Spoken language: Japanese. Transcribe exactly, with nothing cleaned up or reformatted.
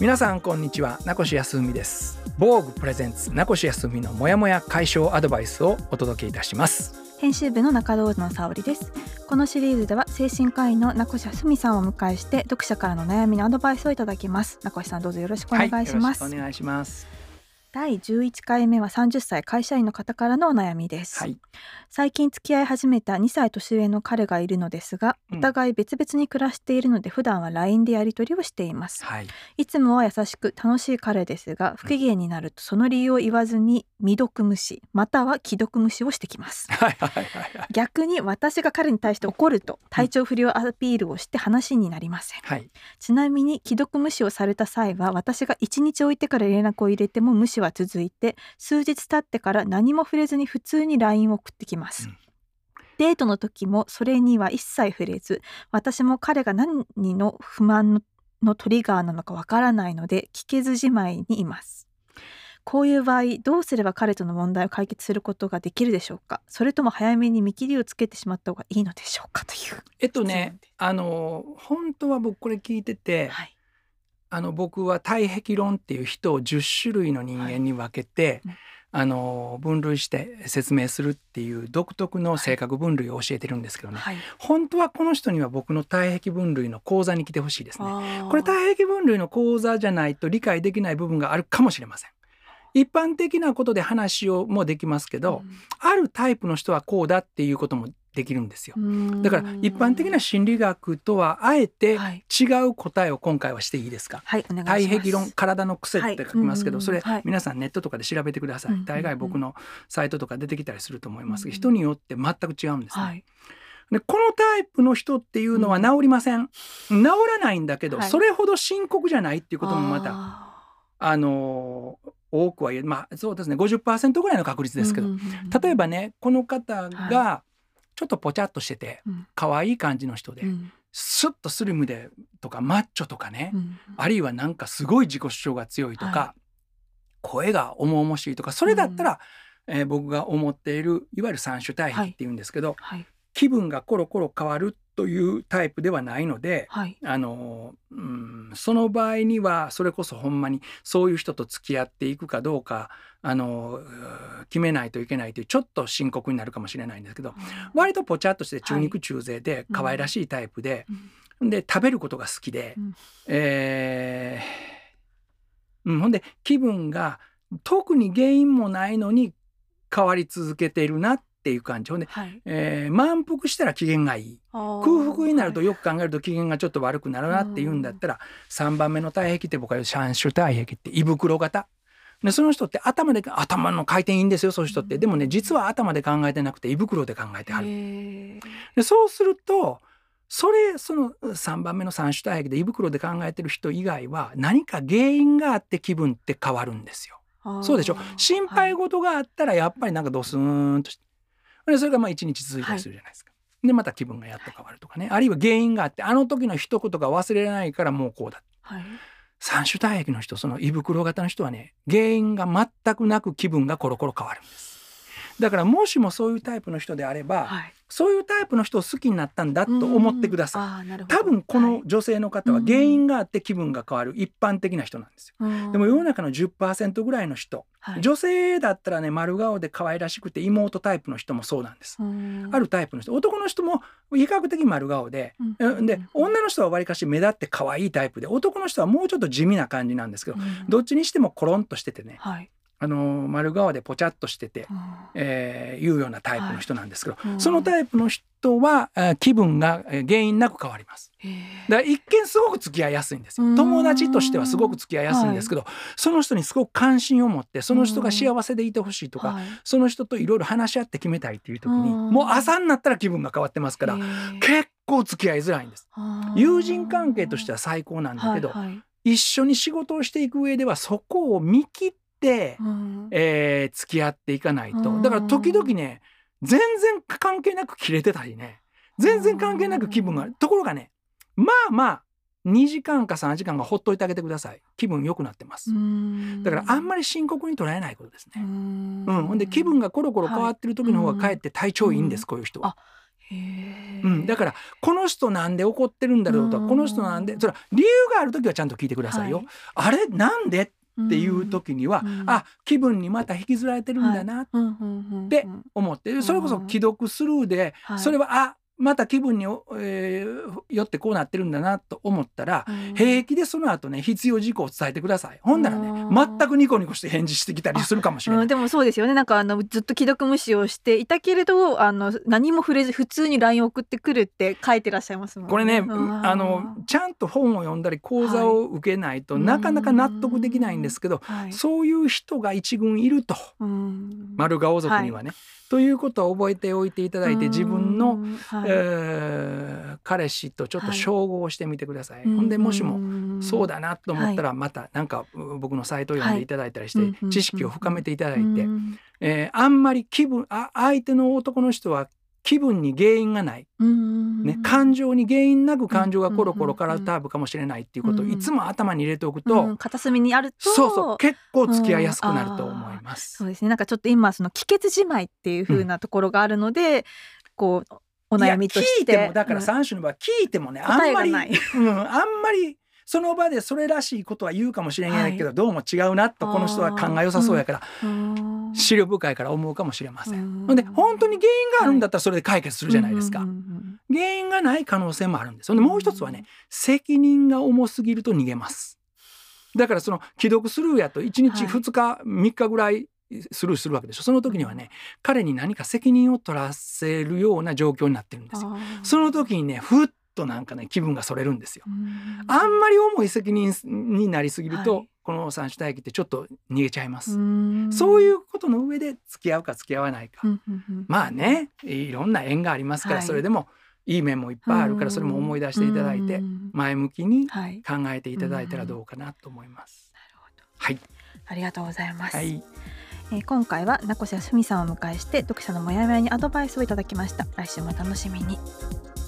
皆さんこんにちは、名越康文です。防具プレゼンツ名越康文のもやもや解消アドバイスをお届けいたします。 編集部の中堂の沙織です。このシリーズでは精神科医の名越康文さんをお迎えして読者からの悩みのアドバイスをいただきます。名越さん、どうぞよろしくお願いします。 はい、よろしくお願いします。 だいじゅういっかいめはさんじゅっさい会社員の方からのお悩みです、 はい、 最近付き合い始めたにさい年上の彼がいるのですが、お互い別々に暮らしているので普段は ライン でやり取りをしています、はい、いつもは優しく楽しい彼ですが、不機嫌になるとその理由を言わずに未読無視または既読無視をしてきます。逆に私が彼に対して怒ると体調不良アピールをして話になりません、はい、ちなみに既読無視をされた際は私がいちにち置いてから連絡を入れても無視は続いて、数日経ってから何も触れずに普通に ライン を送ってきます、うん、デートの時もそれには一切触れず、私も彼が何の不満 の, のトリガーなのかわからないので聞けずじまいにいます。こういう場合どうすれば彼との問題を解決することができるでしょうか。それとも早めに見切りをつけてしまった方がいいのでしょうかという。 えっとねあの本当は僕これ聞いてて、はい、あの僕は体壁論っていう人をじゅっしゅるいの人間に分けて、はい、あの分類して説明するっていう独特の性格分類を教えてるんですけどね、はい、本当はこの人には僕の体壁分類の講座に来てほしいですね。これ体壁分類の講座じゃないと理解できない部分があるかもしれません。一般的なことで話をもできますけど、うん、あるタイプの人はこうだっていうこともできるんですよ。だから一般的な心理学とはあえて違う答えを今回はしていいですか。はい、お願いします。体壁論、体の癖って書きますけど、はい、それ、はい、皆さんネットとかで調べてください、うん、大概僕のサイトとか出てきたりすると思いますが、うん、人によって全く違うんですね、はい、でこのタイプの人っていうのは治りません、うん、治らないんだけど、はい、それほど深刻じゃないっていうこともまた あ, あの多くは言え、まあそうですね ごじゅっパーセント ぐらいの確率ですけど、うんうんうん、例えばねこの方が、はいちょっとポチャっとしてて可愛い感じの人で、うん、スッとスリムでとかマッチョとかね、うん、あるいはなんかすごい自己主張が強いとか、はい、声が重々しいとか、それだったら、うんえー、僕が思っているいわゆる三種体壁っていうんですけど、はいはい、気分がコロコロ変わるというタイプではないので、はい、あのうん、その場合にはそれこそほんまにそういう人と付き合っていくかどうかあの決めないといけないというちょっと深刻になるかもしれないんですけど、うん、割とぽちゃっとして中肉中背で可愛らしいタイプで、うん、で食べることが好きで、うんえーうん、ほんで気分が特に原因もないのに変わり続けているなっていう感じで、はいえー、満腹したら機嫌がいい、空腹になるとよく考えると機嫌がちょっと悪くなるなっていうんだったら、はい、さんばんめの体壁って僕は言う三種体壁って胃袋型で、その人って頭で頭の回転いいんですよそういう人って。でもね実は頭で考えてなくて胃袋で考えてはる。でそうするとそれそのさんばんめの三種体壁で胃袋で考えてる人以外は何か原因があって気分って変わるんですよ。そうでしょ。心配事があったらやっぱりなんかドスーンとして、でそれがまあいちにち続いたりするじゃないですか、はい、でまた気分がやっと変わるとかね、あるいは原因があってあの時の一言が忘れられないからもうこうだ、はい、三種体壁の人、その胃袋型の人はね原因が全くなく気分がコロコロ変わるんです。だからもしもそういうタイプの人であれば、はい、そういうタイプの人を好きになったんだと思ってください。多分この女性の方は原因があって気分が変わる一般的な人なんですよ。でも世の中の じゅっパーセント ぐらいの人、はい、女性だったらね丸顔で可愛らしくて妹タイプの人もそうなんです。あるタイプの人、男の人も比較的丸顔で、うん、で女の人はわりかし目立って可愛いタイプで、男の人はもうちょっと地味な感じなんですけど、どっちにしてもコロンとしててね、はいあの丸顔でポチャっとしてて、うんえー、いうようなタイプの人なんですけど、はい、そのタイプの人は気分が原因なく変わります。だから一見すごく付き合いやすいんですよ。友達としてはすごく付き合いやすいんですけど、はい、その人にすごく関心を持ってその人が幸せでいてほしいとか、はい、その人といろいろ話し合って決めたいっていう時にもう朝になったら気分が変わってますから結構付き合いづらいんです。友人関係としては最高なんだけど、はいはい、一緒に仕事をしていく上ではそこを見切ってでうんえー、付き合っていかないと。だから時々ね全然関係なくキレてたりね、全然関係なく気分があるところがね、まあまあにじかんかさんじかんがほっといてあげてください。気分良くなってます。だからあんまり深刻に捉えないことですね。うん、ほんで気分がコロコロ変わってる時の方がかえって体調いいんです、はい、こういう人は。 うん、だからこの人なんで怒ってるんだろうとか、この人なんで、それは理由がある時はちゃんと聞いてくださいよ、はい、あれなんでっていう時には、うん、あ、気分にまた引きずられてるんだなって思って、それこそ既読スルーで、はい、それはあまた気分に、えー、よってこうなってるんだなと思ったら、うん、平気でその後ね必要事項を伝えてください。ほんならね全くニコニコして返事してきたりするかもしれない、 うん、でもそうですよね。なんかあのずっと既読無視をしていたけれどあの何も触れず普通に ライン 送ってくるって書いてらっしゃいますもんね。 これねあのちゃんと本を読んだり講座を受けないと、はい、なかなか納得できないんですけど、はい、そういう人が一軍いると、丸顔族にはね、はい、ということは覚えておいていただいて、自分の、はい、えー、彼氏とちょっと照合してみてください、はい、ほんでもしもそうだなと思ったらまたなんか僕のサイトを読んでいただいたりして、はい、知識を深めていただいて、えー、あんまり気分あ相手の男の人は気分に原因がない、ね、感情に原因なく感情がコロコロ変わるタイプかもしれないっていうことをいつも頭に入れておくと、うん、 片隅にあるとそうそう結構付き合いやすくなると思います。 そうですね。なんかちょっと今その帰結じまいっていう風なところがあるので、うん、こうお悩みとして聞いてもだからさん種の場合聞いてもね、うん、あんまり、うん、あんまりその場でそれらしいことは言うかもしれないけど、はい、どうも違うなとこの人は勘が良さそうやから、うん、思慮深いから思うかもしれません。で本当に原因があるんだったらそれで解決するじゃないですか、はい、原因がない可能性もあるんです。でもう一つはね、責任が重すぎると逃げます。だからその既読スルーやといちにちふつかみっかぐらいスルーするわけでしょ。その時にはね彼に何か責任を取らせるような状況になってるんですよ。その時にねふっとなんかね気分がそれるんですよ。あんまり重い責任になりすぎると、はい、この三種体液ってちょっと逃げちゃいます。そういうことの上で付き合うか付き合わないかまあねいろんな縁がありますから、はい、それでもいい面もいっぱいあるからそれも思い出していただいて前向きに考えていただいたらどうかなと思います。 なるほど、 はい、 ありがとうございます。 はい、 えー、今回は名越康美さんをお迎えして読者のモヤモヤにアドバイスをいただきました。来週も楽しみに。